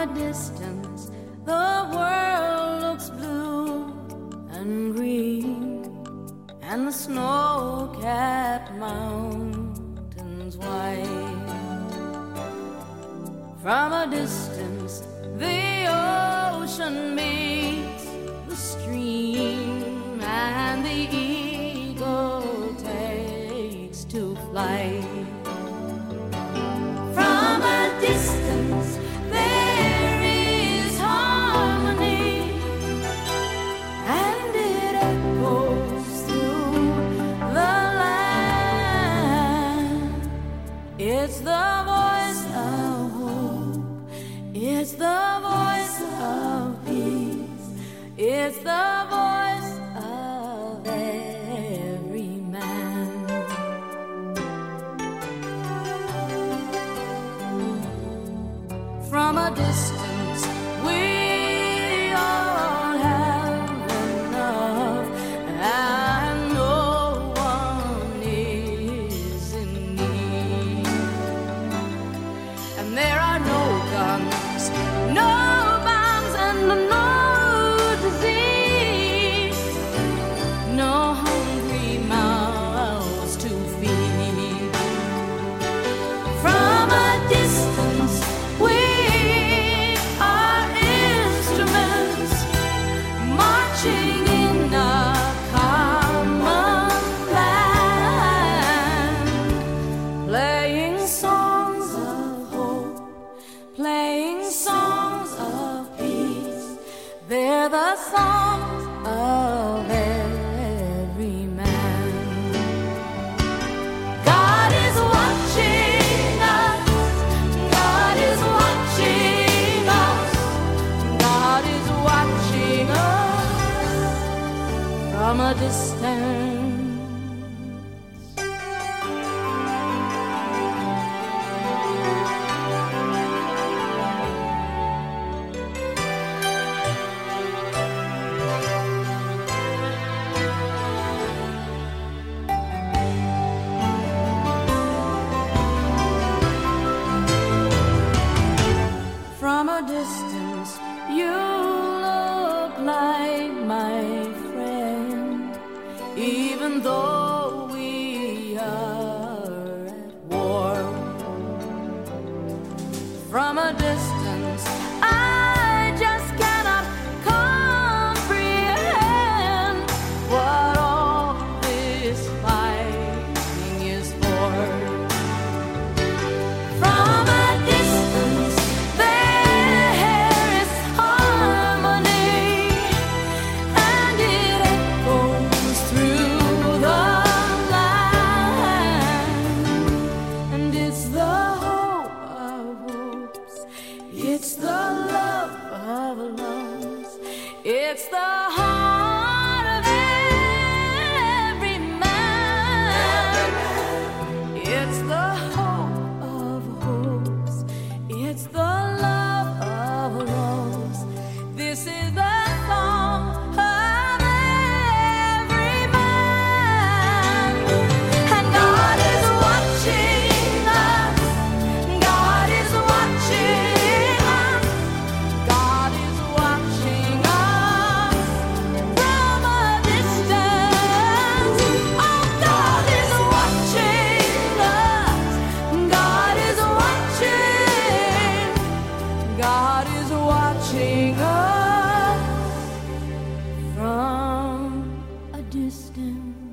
distance, the world looks blue and green, and the snow-capped mountains white. From a distance, the ocean meets the stream, and the eagle takes to flight. From a distance, there is harmony, and it echoes through the land. It's the voice of hope, it's the voice of peace, it's the voice of every man. From a distance, we all have enough, and no one is in need. And there are no guns, no bombs, and no disease, no hungry mouths to feed. From a distance, we are instruments marching in a common land, playing songs of hope, playing songs of peace. They're the songs of every man. God is watching us, God is watching us, God is watching us from a distance. From a distance, you look like my friend, even though we are at war. From a distance, I just cannot comprehend what all this fighting is for. From a distance, there is harmony, and it echoes through the land. And it's the hope of hopes, it's the love of loves, it's the heart of every man. It's the hope of hopes, it's the love of loves. This is the song of every man. And God is watching us, God is watching us, God is watching us from a distance. Oh, God is watching us, God is watching, God is watching us from a distance.